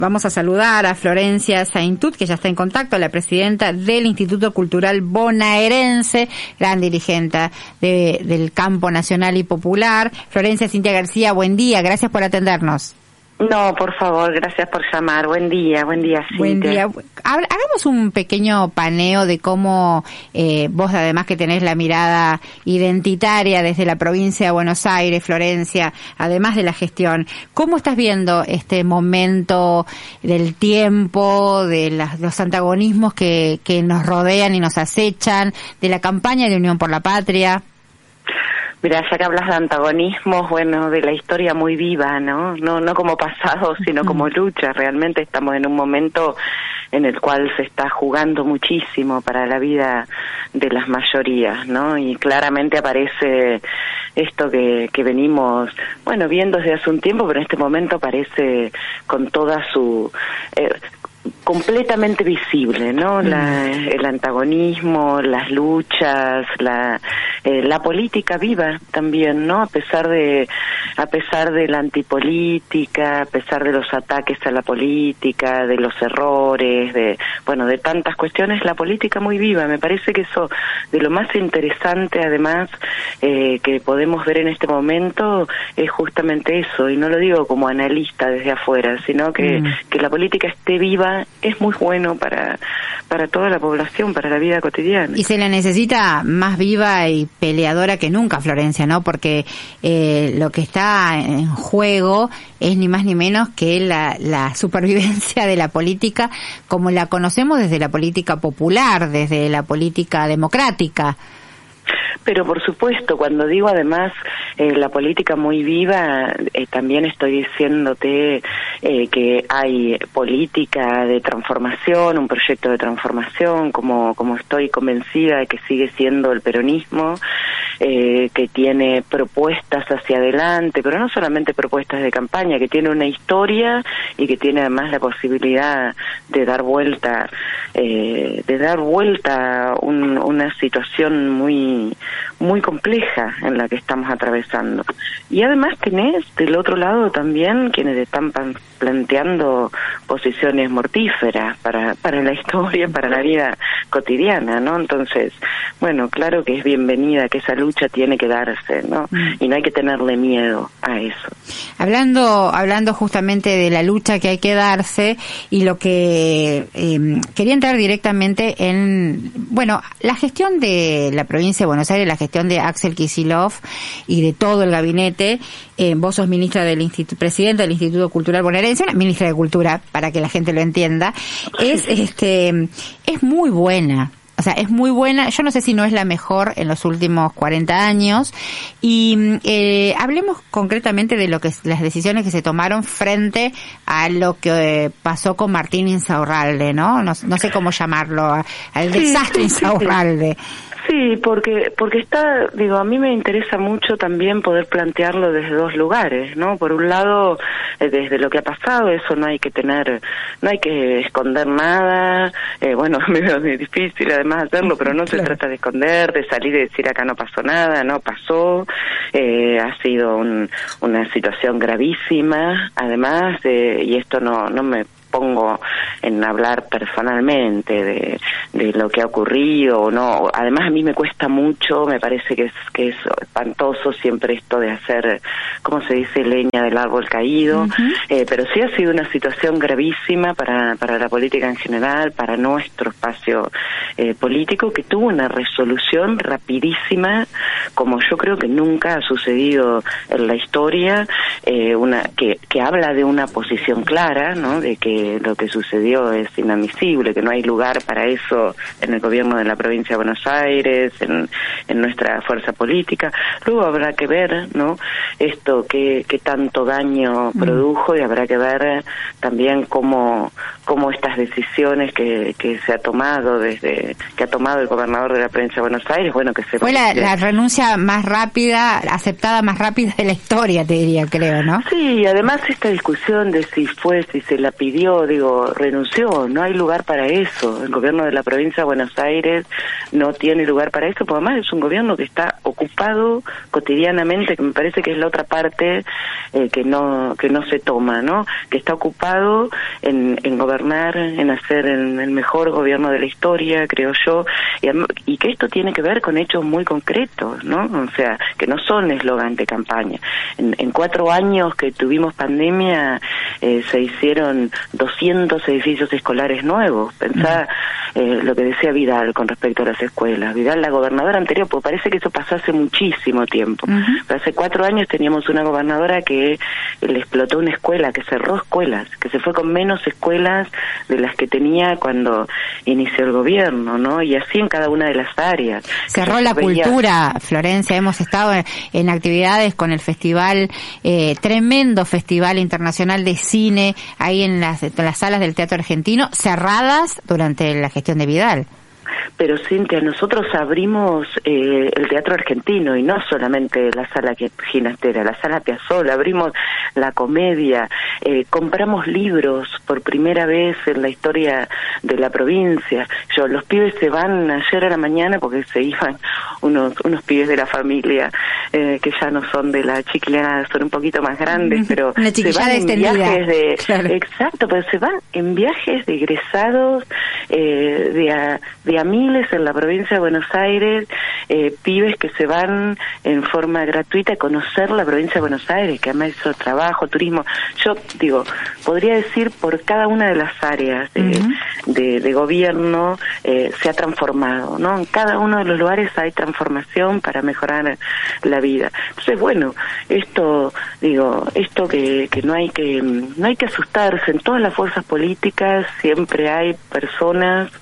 Vamos a saludar a Florencia Saintut, que ya está en contacto, la presidenta del Instituto Cultural Bonaerense, gran dirigente del campo nacional y popular. Florencia, Cintia García, buen día, gracias por atendernos. No, por favor, gracias por llamar. Buen día, Cintia. Buen día. Hagamos un pequeño paneo de cómo vos, además que tenés la mirada identitaria desde la provincia de Buenos Aires, Florencia, además de la gestión, ¿cómo estás viendo este momento del tiempo, de los antagonismos que nos rodean y nos acechan, de la campaña de Unión por la Patria? Mira, ya que hablas de antagonismos, bueno, de la historia muy viva, ¿no? No como pasado, sino como lucha. Realmente estamos en un momento en el cual se está jugando muchísimo para la vida de las mayorías, ¿no? Y claramente aparece esto que venimos, bueno, viendo desde hace un tiempo, pero en este momento aparece con toda su... completamente visible, ¿no? El antagonismo, las luchas, la política viva también, ¿no? A pesar de la antipolítica, a pesar de los ataques a la política, de los errores, de tantas cuestiones, la política muy viva. Me parece que eso, de lo más interesante además, que podemos ver en este momento, es justamente eso, y no lo digo como analista desde afuera, sino que la política esté viva es muy bueno para toda la población, para la vida cotidiana. Y se la necesita más viva y peleadora que nunca, Florencia, ¿no? Porque lo que está en juego es ni más ni menos que la supervivencia de la política como la conocemos desde la política popular, desde la política democrática. Pero por supuesto, cuando digo además la política muy viva, también estoy diciéndote que hay política de transformación, un proyecto de transformación, como estoy convencida de que sigue siendo el peronismo, que tiene propuestas hacia adelante, pero no solamente propuestas de campaña, que tiene una historia y que tiene además la posibilidad de dar vuelta una situación muy compleja en la que estamos atravesando. Y además tenés del otro lado también quienes están planteando posiciones mortíferas para la historia, para la vida cotidiana, ¿no? Entonces, bueno, claro que es bienvenida, que esa lucha tiene que darse, ¿no? Y no hay que tenerle miedo a eso. Hablando justamente de la lucha que hay que darse, y lo que quería entrar directamente en, la gestión de la provincia de Buenos Aires, la gestión de Axel Kicillof y de todo el gabinete. Vos sos ministra presidenta del Instituto Cultural Bonaerense, una ministra de Cultura, para que la gente lo entienda. Es muy buena. O sea, es muy buena. Yo no sé si no es la mejor en los últimos 40 años. Y hablemos concretamente de las decisiones que se tomaron frente a lo que pasó con Martín Insaurralde, ¿no? No sé cómo llamarlo, al desastre Insaurralde. Sí, porque está, a mí me interesa mucho también poder plantearlo desde dos lugares, ¿no? Por un lado, desde lo que ha pasado, eso no hay que esconder nada, es medio difícil además hacerlo, pero no se trata de esconder, de salir y decir acá no pasó nada, no pasó, ha sido una situación gravísima, además, y esto no me pongo en hablar personalmente de lo que ha ocurrido o no. Además, a mí me cuesta mucho, me parece que es espantoso siempre esto de hacer, ¿cómo se dice?, leña del árbol caído. Pero sí ha sido una situación gravísima para la política en general, para nuestro espacio político, que tuvo una resolución rapidísima, como yo creo que nunca ha sucedido en la historia, que habla de una posición clara, ¿no?, de que lo que sucedió es inadmisible, que no hay lugar para eso en el gobierno de la provincia de Buenos Aires, en nuestra fuerza política. Luego habrá que ver, ¿no?, esto qué tanto daño produjo, y habrá que ver también cómo cómo estas decisiones que se ha tomado que ha tomado el gobernador de la provincia de Buenos Aires, bueno, que se fue la renuncia más rápida, aceptada más rápida de la historia, te diría, creo, ¿no? Sí, además esta discusión de si se la pidió, renunció, no hay lugar para eso. El gobierno de la provincia de Buenos Aires no tiene lugar para eso, porque además es un gobierno que está ocupado cotidianamente, que me parece que es la otra parte que no se toma, ¿no? Que está ocupado en gobernar, en hacer el mejor gobierno de la historia, creo yo, y que esto tiene que ver con hechos muy concretos, ¿no? O sea, que no son eslogan de campaña. En 4 años que tuvimos pandemia, se hicieron 200 edificios escolares nuevos. Pensá lo que decía Vidal con respecto a las escuelas. Vidal, la gobernadora anterior, pues parece que eso pasó hace muchísimo tiempo. Pero hace 4 años teníamos una gobernadora que le explotó una escuela, que cerró escuelas, que se fue con menos escuelas de las que tenía cuando inició el gobierno, ¿no? Y así en cada una de las áreas. Cerró la cultura, Florencia. Hemos estado en actividades con el festival, tremendo festival internacional de cine, ahí en las salas del Teatro Argentino, cerradas durante la gestión de Vidal. Pero Cintia, nosotros abrimos el Teatro Argentino y no solamente la sala Ginastera, la sala Piazzolla, abrimos la comedia, compramos libros por primera vez en la historia de la provincia. Los pibes se van ayer a la mañana porque se iban unos pibes de la familia que ya no son de la chiquilana, son un poquito más grandes, pero se van en viajes exacto, pero se van en viajes de egresados de a miles en la provincia de Buenos Aires, pibes que se van en forma gratuita a conocer la provincia de Buenos Aires, que además hizo trabajo, turismo. Yo podría decir por cada una de las áreas de gobierno se ha transformado, ¿no? En cada uno de los lugares hay transformación para mejorar la vida. Entonces, bueno, esto que no hay que asustarse. En todas las fuerzas políticas siempre hay personas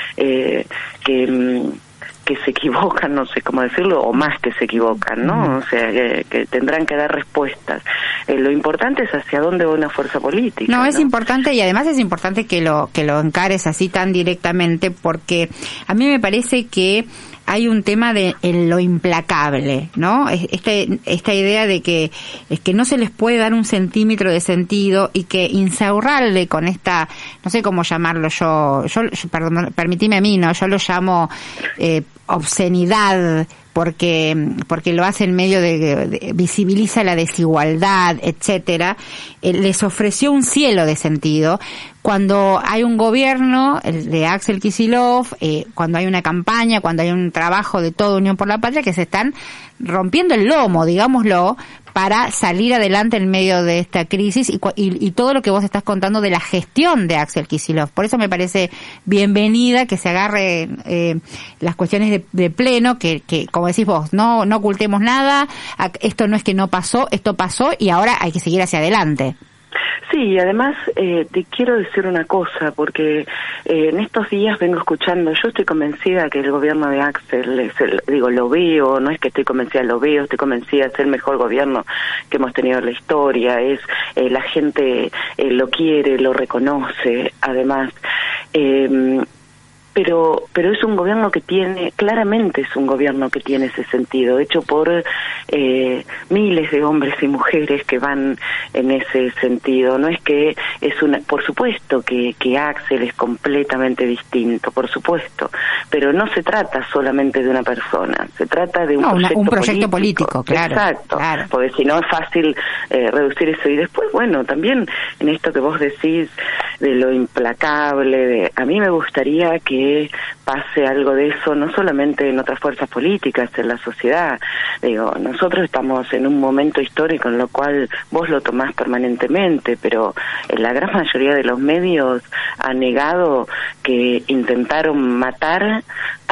que se equivocan, no sé cómo decirlo, o más que se equivocan, ¿no? O sea, que tendrán que dar respuestas. Lo importante es hacia dónde va una fuerza política. No, es importante, y además es importante que lo encares así tan directamente, porque a mí me parece que hay un tema de en lo implacable, ¿no? Esta idea de que es que no se les puede dar un centímetro de sentido, y que Insaurralde con esta, no sé cómo llamarlo yo perdón, permitime a mí, ¿no? Yo lo llamo obscenidad, porque lo hace en medio de visibiliza la desigualdad, etcétera. Les ofreció un cielo de sentido cuando hay un gobierno, el de Axel Kicillof, cuando hay una campaña, cuando hay un trabajo de toda Unión por la Patria, que se están rompiendo el lomo, digámoslo, para salir adelante en medio de esta crisis, y todo lo que vos estás contando de la gestión de Axel Kicillof. Por eso me parece bienvenida que se agarre las cuestiones de pleno, que como decís vos, no ocultemos nada, esto no es que no pasó, esto pasó y ahora hay que seguir hacia adelante. Sí, además te quiero decir una cosa, porque en estos días vengo escuchando, yo estoy convencida que el gobierno de Axel, lo veo, no es que estoy convencida, lo veo, estoy convencida, es el mejor gobierno que hemos tenido en la historia, la gente lo quiere, lo reconoce, además. Pero es un gobierno que claramente es un gobierno que tiene ese sentido, hecho por miles de hombres y mujeres que van en ese sentido. No es que por supuesto que Axel es completamente distinto, por supuesto, pero no se trata solamente de una persona, se trata de un proyecto político, claro. Exacto, claro. Porque si no es fácil reducir eso. Y después, bueno, también en esto que vos decís de lo implacable, a mí me gustaría que pase algo de eso, no solamente en otras fuerzas políticas, en la sociedad. Nosotros estamos en un momento histórico en lo cual vos lo tomás permanentemente, pero la gran mayoría de los medios ha negado que intentaron matar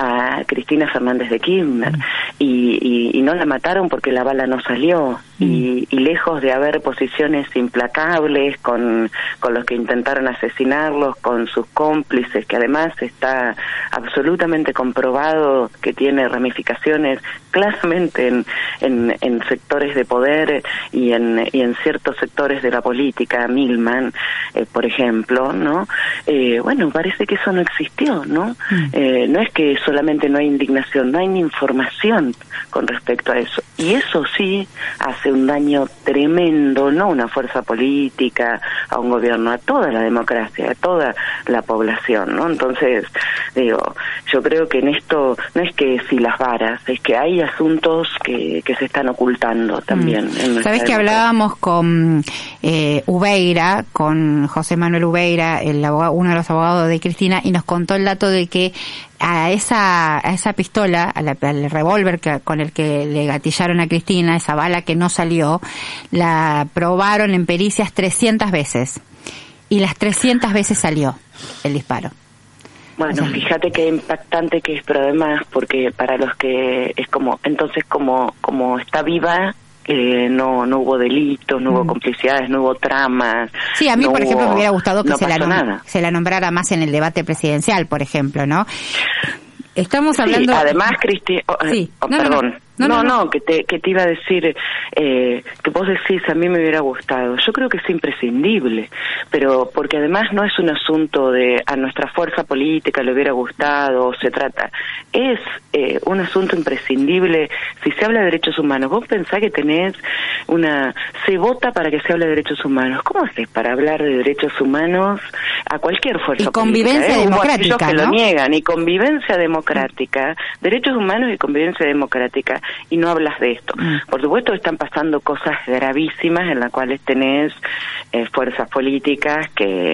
a Cristina Fernández de Kirchner, y no la mataron porque la bala no salió, y lejos de haber posiciones implacables con los que intentaron asesinarlos, con sus cómplices, que además está absolutamente comprobado que tiene ramificaciones claramente en sectores de poder y en ciertos sectores de la política, Milman, por ejemplo, ¿no? Bueno, parece que eso no existió, ¿no? No es que solamente no hay indignación, no hay ni información con respecto a eso. Y eso sí hace un daño tremendo, no a una fuerza política, a un gobierno, a toda la democracia, a toda la población, ¿no? Entonces, digo, yo creo que en esto no es que si las varas, es que hay asuntos que se están ocultando también. Sabes que hablábamos con Ubeira, con José Manuel Ubeira, el abogado, uno de los abogados de Cristina, y nos contó el dato de que a esa pistola, al revólver con el que le gatillaron a Cristina, esa bala que no salió, la probaron en pericias 300 veces. Y las 300 veces salió el disparo. Bueno, fíjate qué impactante que es, pero además, porque para los que es como, entonces como está viva, no hubo delitos, no hubo complicidades, no hubo tramas. Sí, a mí, por ejemplo, me hubiera gustado que no se la nombrara más en el debate presidencial, por ejemplo, ¿no? Estamos hablando... Sí, además, perdón. No, que te iba a decir, que vos decís, a mí me hubiera gustado. Yo creo que es imprescindible, pero porque además no es un asunto de a nuestra fuerza política le hubiera gustado, se trata, es un asunto imprescindible. Si se habla de derechos humanos, vos pensás que se vota para que se hable de derechos humanos. ¿Cómo haces para hablar de derechos humanos a cualquier fuerza política? Y convivencia democrática, ellos que ¿no? lo niegan, y convivencia democrática, derechos humanos y convivencia democrática, y no hablas de esto. Por supuesto están pasando cosas gravísimas en las cuales tenés fuerzas políticas que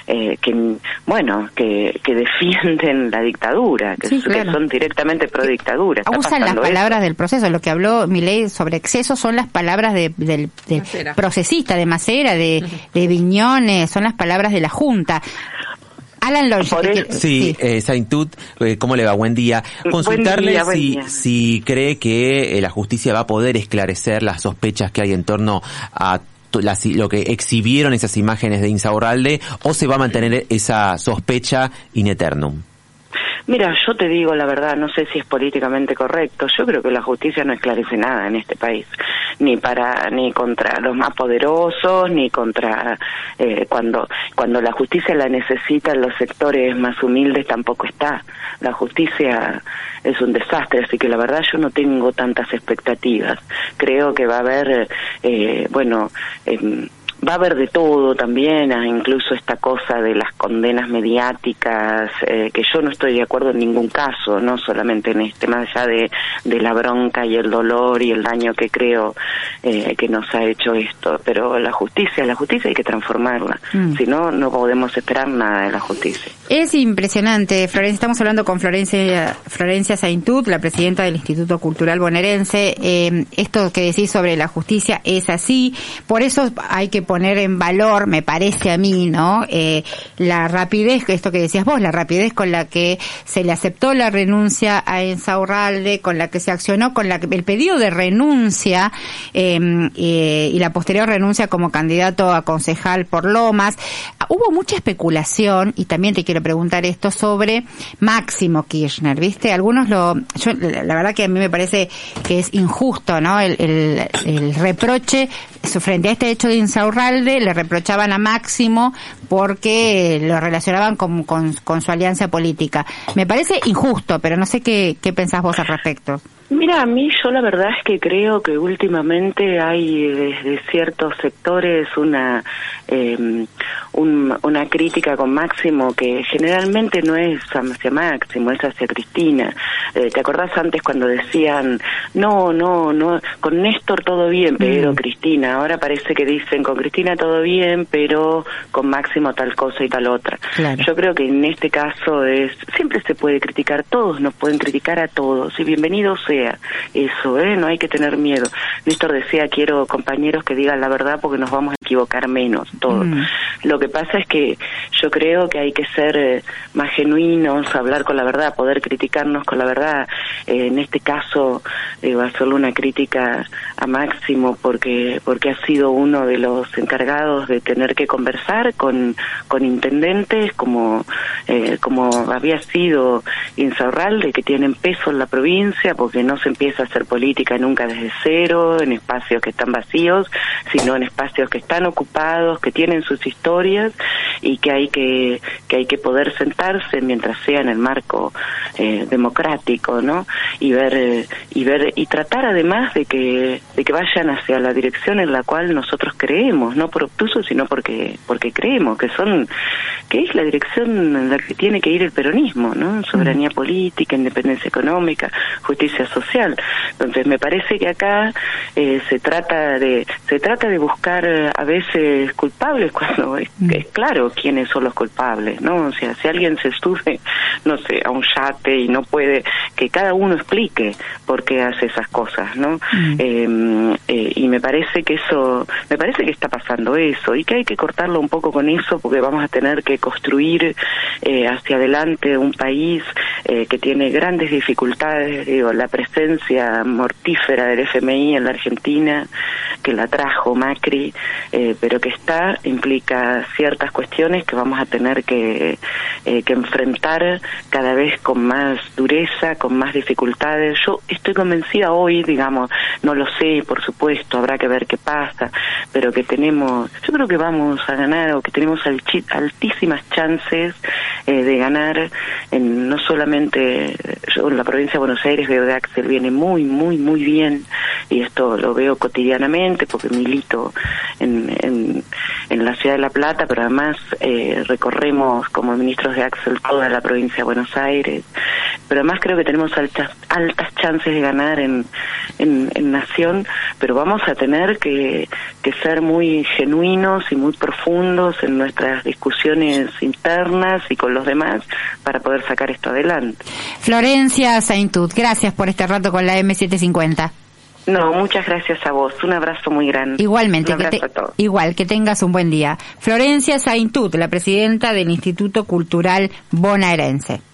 defienden la dictadura, que son directamente pro dictadura. Usan las palabras del proceso. Lo que habló Milei sobre exceso son las palabras del procesista, de Macera, de Viñones, son las palabras de la Junta. Alan Longe. Sí, Saintut, ¿cómo le va? Buen día. Consultarle buen día. si cree que la justicia va a poder esclarecer las sospechas que hay en torno a lo que exhibieron esas imágenes de Insaurralde, o se va a mantener esa sospecha in eternum. Mira, yo te digo la verdad, no sé si es políticamente correcto. Yo creo que la justicia no esclarece nada en este país, ni contra los más poderosos, ni contra cuando la justicia la necesita en los sectores más humildes tampoco está. La justicia es un desastre, así que la verdad yo no tengo tantas expectativas. Creo que va a haber va a haber de todo también, incluso esta cosa de las condenas mediáticas, que yo no estoy de acuerdo en ningún caso, no solamente en este, más allá de la bronca y el dolor y el daño que creo que nos ha hecho esto, pero la justicia hay que transformarla, si no, no podemos esperar nada de la justicia. Es impresionante, Florencia. Estamos hablando con Florencia Saintut, la presidenta del Instituto Cultural Bonaerense. Esto que decís sobre la justicia es así, por eso hay que poner en valor, me parece a mí, ¿no? La rapidez, esto que decías vos, la rapidez con la que se le aceptó la renuncia a Insaurralde, con la que se accionó, el pedido de renuncia y la posterior renuncia como candidato a concejal por Lomas. Hubo mucha especulación, y también te quiero preguntar esto, sobre Máximo Kirchner, ¿viste? La verdad que a mí me parece que es injusto, ¿no? El reproche frente a este hecho de Insaurralde, le reprochaban a Máximo porque lo relacionaban con su alianza política. Me parece injusto, pero no sé qué pensás vos al respecto. Mira, a mí yo la verdad es que creo que últimamente hay desde ciertos sectores una crítica con Máximo que generalmente no es hacia Máximo, es hacia Cristina. ¿Te acordás antes cuando decían no, con Néstor todo bien, pero Cristina? Cristina. Ahora parece que dicen con Cristina todo bien, pero con Máximo tal cosa y tal otra. Claro. Yo creo que en este caso siempre se puede criticar, todos nos pueden criticar a todos, y bienvenido sea eso, no hay que tener miedo. Néstor decía, quiero compañeros que digan la verdad porque nos vamos a equivocar menos, todos. Lo que pasa es que yo creo que hay que ser más genuinos, hablar con la verdad, poder criticarnos con la verdad. En este caso, hacerle una crítica a Máximo porque ha sido uno de los encargados de tener que conversar con intendentes como había sido Insaurralde, que tienen peso en la provincia, porque no se empieza a hacer política nunca desde cero, en espacios que están vacíos, sino en espacios que están ocupados, que tienen sus historias, y que hay que poder sentarse mientras sea en el marco democrático, ¿no? Y ver y tratar además de que vayan hacia la dirección en la cual nosotros creemos, no por obtuso, sino porque creemos que es la dirección en la que tiene que ir el peronismo, ¿no? Soberanía política, independencia económica, justicia social. Entonces me parece que acá se trata de buscar a veces culpables cuando es claro quiénes son los culpables, ¿no? O sea, si alguien se sube, no sé, a un yate y no puede, que cada uno explique por qué hace esas cosas, ¿no? Y me parece que está pasando eso, y que hay que cortarlo un poco con eso, porque vamos a tener que construir hacia adelante un país que tiene grandes dificultades. Digo, la presencia mortífera del FMI en la Argentina, que la trajo Macri, pero que implica ciertas cuestiones que vamos a tener que enfrentar cada vez con más dureza, con más dificultades. Yo estoy convencida hoy, digamos, no lo sé, por supuesto, habrá que ver qué pasa, pero yo creo que vamos a ganar, o que tenemos altísimas chances de ganar, no solamente yo en la provincia de Buenos Aires veo que Axel viene muy, muy, muy bien, y esto lo veo cotidianamente porque milito en la ciudad de La Plata, pero además recorremos como ministros de Axel toda la provincia de Buenos Aires, pero además creo que tenemos altas chances de ganar en Nación, pero vamos a tener que ser muy genuinos y muy profundos en nuestras discusiones internas y con los demás para poder sacar esto adelante. Florencia Saintud, gracias por este rato con la M750. No, muchas gracias a vos. Un abrazo muy grande. Igualmente, un abrazo a todos. Igual, que tengas un buen día. Florencia Saintud, la presidenta del Instituto Cultural Bonaerense.